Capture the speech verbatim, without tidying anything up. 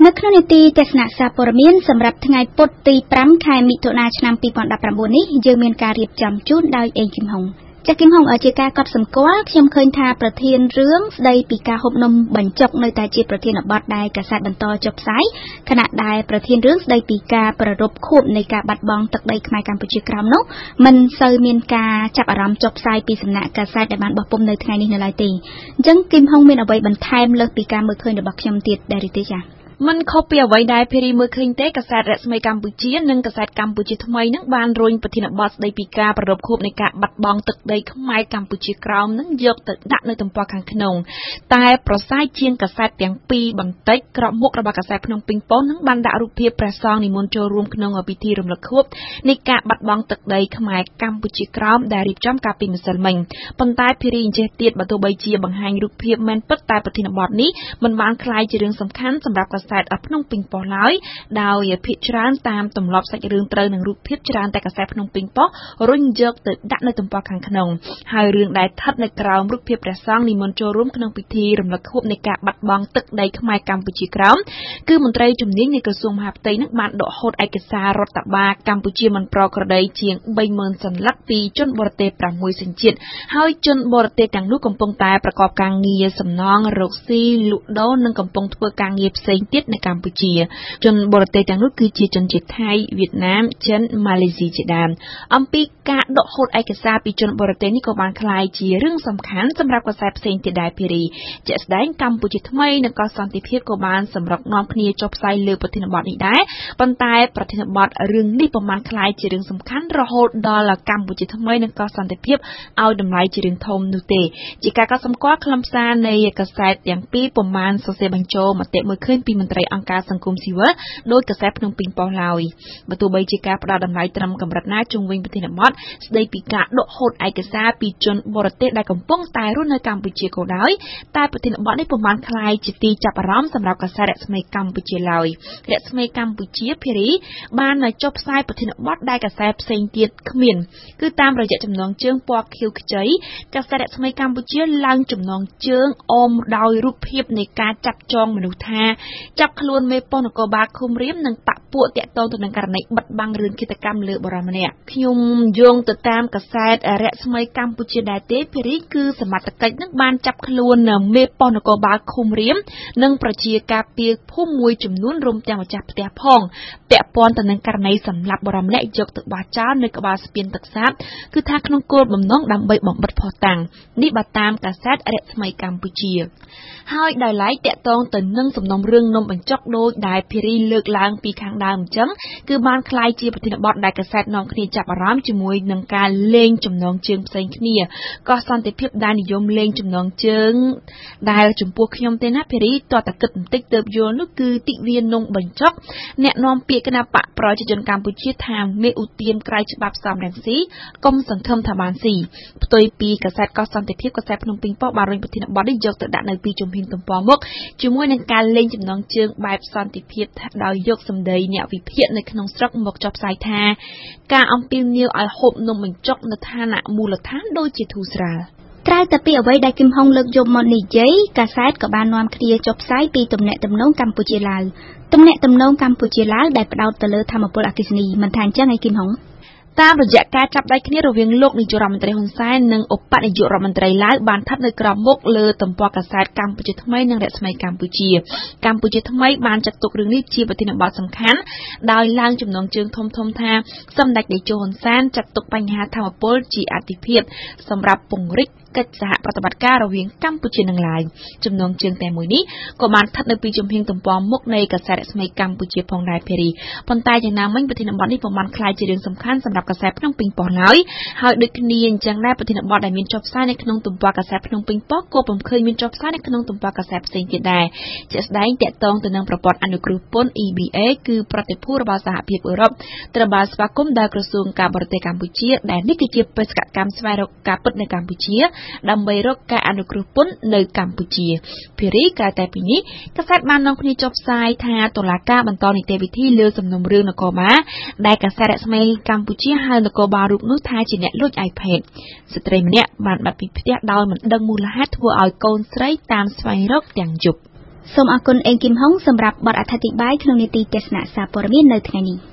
នៅក្នុងនីតិទស្សនៈសារព័ត៌មានសម្រាប់ថ្ងៃពុធទីប្រាំខែមិថុនាឆ្នាំពីរពាន់ដប់ប្រាំបួននេះយើងមានការរៀបចំជូនដោយអេងគឹមហុងចាក់គឹមហុងជាការកត់សម្គាល់ខ្ញុំឃើញថាប្រធានរឿងស្ដីពីការហូបនំបញ្ចុកនៅតែជាប្រធានបទដែលកាសែតបន្តចុះផ្សាយខណៈដែលប្រធានរឿងស្ដីពីការប្រារព្ធខួបនៃការបាត់បង់ទឹកដីខ្មែរកម្ពុជាក្រោមនោះមិនសូវមានការចាប់អារម្មណ៍ចុះផ្សាយពីសំណាក់កាសែតដែលបានបោះពុម្ពនៅថ្ងៃនេះនៅឡើយទេអញ្ចឹងគឹមហុងមានអ្វីបន្ថែមលើសពីការមើលឃើញរបស់ខ្ញុំទៀតដែរទេចា៎មិនខុសពីអ្វីដែលភារីមើលឃើញទេកាសែតរស្មីកម្ពុជានិងកាសែតកម្ពុជាថ្មីនឹងបានរុញប្រធានបទស្ដីពីការប្រារព្ធខួបនៃការបាត់បង់ទឹកដីខ្មែរកម្ពុជាក្រោមនឹងយកទៅដាក់នៅទំព័រខាងក្នុងតែប្រសើរជាងកាសែតទាំងពីរបន្តិចក្របមុខរបស់កាសែតភ្នំពេញប៉ុស្តិ៍នឹងបានដាក់រូបភាពព្រះសង្ឃនិមន្តចូលរួមក្នុងពិធីរំលឹកខួបនៃការបាត់បង់ទឹកដីខ្មែរកម្ពុជាក្រោមដែលរៀបចំកាលពីម្សិលមិញប៉ុន្តែភារីអញ្ចេះទៀតបើទោះបីជាបង្ហាញរូបភាពមែនពិតតែប្រធានបទនេះមិនបានក្លាយជារឿងសំខាន់សម្រាប់កាសែតភ្នំពេញប៉ុស្តិ៍ឡើយដោយភាគច្រើនតាមទម្លាប់សាច់រឿងត្រូវនឹងរូបភាពច្រើនតែកាសែតភ្នំពេញប៉ុស្តិ៍រុញយកទៅដាក់នៅទំព័រខាងក្នុងហើយរឿងដែលស្ថិតនៅក្រោមរូបភាពព្រះសង្ឃនិមន្តចូលរួមក្នុងពិធីរំលឹកខួបនៃការបាត់បង់ទឹកដីខ្មែរកម្ពុជាក្រោមគឺមន្ត្រីជំនាញនៃក្រសួងមហាផ្ទៃនឹងបានដកហូតឯកសាររដ្ឋបាលកម្ពុជាមិនប្រក្រតីជាង បីម៉ឺន សន្លឹកពីជនបរទេស ប្រាំមួយសញ្ជាតិហើយជនបរទេសទាំងនោះកំពុងតែប្រកបការងារសំណងរកស៊ីលក់ដូរនិងកំពុងធ្វើការងារផ្សេងទៀតនៅកម្ពុជាជនបរទេសទាំងនោះគឺជាជនជាតិថៃវៀតណាមចិនម៉ាឡេស៊ីជាដើមអំពីការដកហូតឯកសារពីជនបរទេសនេះក៏បានក្លាយជារឿងសំខាន់សម្រាប់កាសែតផ្សេងទៀតដែរភារីជាក់ស្ដែងកម្ពុជាថ្មីនិងក៏សន្តិភាពក៏បានសម្រុកនាំគ្នាចុះផ្សាយលើប្រធានបទនេះដែរប៉ុន្តែប្រធានបទរឿងនេះពុំបានក្លាយជារឿងសំខាន់រហូតដល់កម្ពុជាថ្មីនិងក៏សន្តិភាពឲ្យតម្លៃជារឿងធំនោះទេជាការកត់សម្គាល់ខ្លឹមសារនៃកាសែតទាំងពីរពុំបានសរសេរបញ្ចូលមតិមួយឃើញពីមន្ត្រីអង្គការសង្គមស៊ីវិលដោយកាសែតភ្នំពេញប៉ុស្តិ៍ឡើយបើទោះបីជាការផ្ដល់តម្លៃត្រឹមកម្រិតណាជុំវិញប្រធានបទស្ដីពីការដកហូតឯកសារពីជនបរទេសដែលកំពុងតែរស់នៅកម្ពុជាក៏ដោយតែប្រធានបទនេះពុំបានក្លាយជាទីចាប់អារម្មណ៍សម្រាប់កាសែតរស្មីកម្ពុជាឡើយរស្មីកម្ពុជាភារីបានចុះផ្សាយប្រធានបទដែលកាសែតផ្សេងទៀតគ្មានគឺតាមរយៈចំណងជើងពណ៌ខៀវខ្ចីកាសែតរស្មីកម្ពុជាឡើងចំណងជើងអមដោយរូបភាពនៃការចាប់ចងមនុស្សថាចាប់ខ្លួនមេប៉ុស្តិ៍នគរបាលឃុំរៀមនិងបកពួកតាក់ទងទៅនឹងករណីបិទបាំងរឿងឃាតកម្មលើបុរសម្នាក់ខ្ញុំយោងទៅតាមកាសែតរស្មីកម្ពុជាដែរទេភារីគឺសមត្ថកិច្ចនឹងបានចាប់ខ្លួនមេប៉ុស្តិ៍នគរបាលឃុំរៀមនិងប្រជាការពារភូមិមួយចំនួនរួមទាំងម្ចាស់ផ្ទះផងពាក់ព័ន្ធទៅនឹងករណីសម្លាប់បុរសម្នាក់យកទៅបោះចោលនៅក្បាលស្ពានទឹកសាបគឺថាក្នុងគោលបំណងដើម្បីបំបិទភស្តុតាងនេះបើតាមកាសែតរស្មីកម្ពុជាហើយដោយឡែកតាក់ទងទៅនឹងសំណុំរឿងនំបញ្ចុកដូចដែលភារីលើកឡើងពីខាងដើមអញ្ចឹងគឺបានក្លាយជាប្រធានបទដែលកាសែតនាំគ្នាចាប់អារម្មណ៍ជាមួយនឹងការលេងចំណងជើងផ្សេងគ្នាក៏សន្តិភាពដែលនិយមលេងចំណងជើងដែលចំពោះខ្ញុំទេណាភារីតតគិតបន្តិចទៅយល់នោះគឺទិវានំបញ្ចុកអ្នកនាំពាក្យគណៈបកប្រជាជនកម្ពុជាថាមេឧទានក្រៅច្បាប់សំរងស៊ីកុំសង្ឃឹមថាបានស៊ីផ្ទុយពីកាសែតកោះសន្តិភាពកាសែតភ្នំពេញប៉ុស្តិ៍បានរុញប្រធានបទនេះយកទៅដាក់នៅពីជំហានទំព័រមុខជាមួយនឹងការលេងចំណងជើងបែបសន្តិភាពដោយយកសម្ដីអ្នកវិភាគនៅក្នុងស្រុកមកចុះផ្សាយថាការអំពាវនាវឲ្យហូបនំបញ្ចុកនៅឋានៈមូលដ្ឋានដូចជាធូរស្រាលក្រៅតែពីអ្វីដែលគឹមហុងលើកយកមកនិយាយកាសែតក៏បាននាំគ្នាចុះផ្សាយពីទំនាក់ទំនងកម្ពុជាឡាវទំនាក់ទំនងកម្ពុជាឡាវដែលផ្ដោតទៅលើធម្មពលអគ្គិសនីមិនថាអញ្ចឹងឯគឹមហុងតាមរយៈការចាប់ដៃគ្នារវាងលោកនាយករដ្ឋមន្ត្រីហ៊ុនសែននិងឧបនាយករដ្ឋមន្ត្រីឡាវបានស្ថិតនៅក្រោមមុខលើទំព័រកាសែតកម្ពុជាថ្មីនិងរស្មីកម្ពុជាកម្ពុជាថ្មីបានចាត់ទុករឿងនេះជាប្រធានបទសំខាន់ដោយឡើងចំណងជើងធំធំថាសម្ដេចតេជោហ៊ុនសែនចាត់ទុកបញ្ហាធម្មពលជាអាទិភាពសម្រាប់ពង្រីកកិច្ចសហប្រតិបត្តិការរវាងកម្ពុជានិងឡាវចំណងជើងតែមួយនេះក៏បានស្ថិតនៅពីជំហានទំព័រមុខនៃកាសែតរស្មីកម្ពុជាផងដែរភារីប៉ុន្តែយ៉ាងណាមិញប្រធានបទនេះពុំបានក្លាយជារឿងសំខាន់សម្រាប់កាសែតភ្នំពេញប៉ុស្តិ៍ឡើយហើយដូចគ្នាអញ្ចឹងដែរប្រធានបទដែលមានចុះផ្សាយនៅក្នុងទំព័រកាសែតភ្នំពេញប៉ុស្តិ៍ក៏ពុំឃើញមានចុះផ្សាយនៅក្នុងទំព័រកាសែតផ្សេងទៀតដែរជាក់ស្ដែងតាក់ទងទៅនឹងប្រព័ន្ធអនុគ្រោះពន្ធ E B A គឺប្រតិភូរបស់សហភាពអឺរ៉ុបត្រូវបានស្វាគមន៍ដោយក្រសួងការបរទេសកម្ពុជាដែលនេះគឺជាបេសកកម្មស្វែងរកការពិតនៅកម្ពុជាដើម្បីរកការអនុគ្រោះពន្ធនៅកម្ពុជាភារីក្រៅតែពីនេះកាសែតបាននាំគ្នាចុះផ្សាយថាតុលាការបន្តនីតិវិធីលើសំណុំរឿងនគរបាលដែលកាសែតរស្មីកម្ពុជាហៅនគរបាលរូបនោះថាជាអ្នកលួច iPad ស្ត្រីម្នាក់បានបាត់ពីផ្ទះដោយមិនដឹងមូលហេតុធ្វើឲ្យកូនស្រីតាមស្វែងរកទាំងយប់សូមអរគុណអេងគឹមហុងសម្រាប់បទអធិប្បាយក្នុងនីតិទេសនាសារព័ត៌មាននៅថ្ងៃនេះ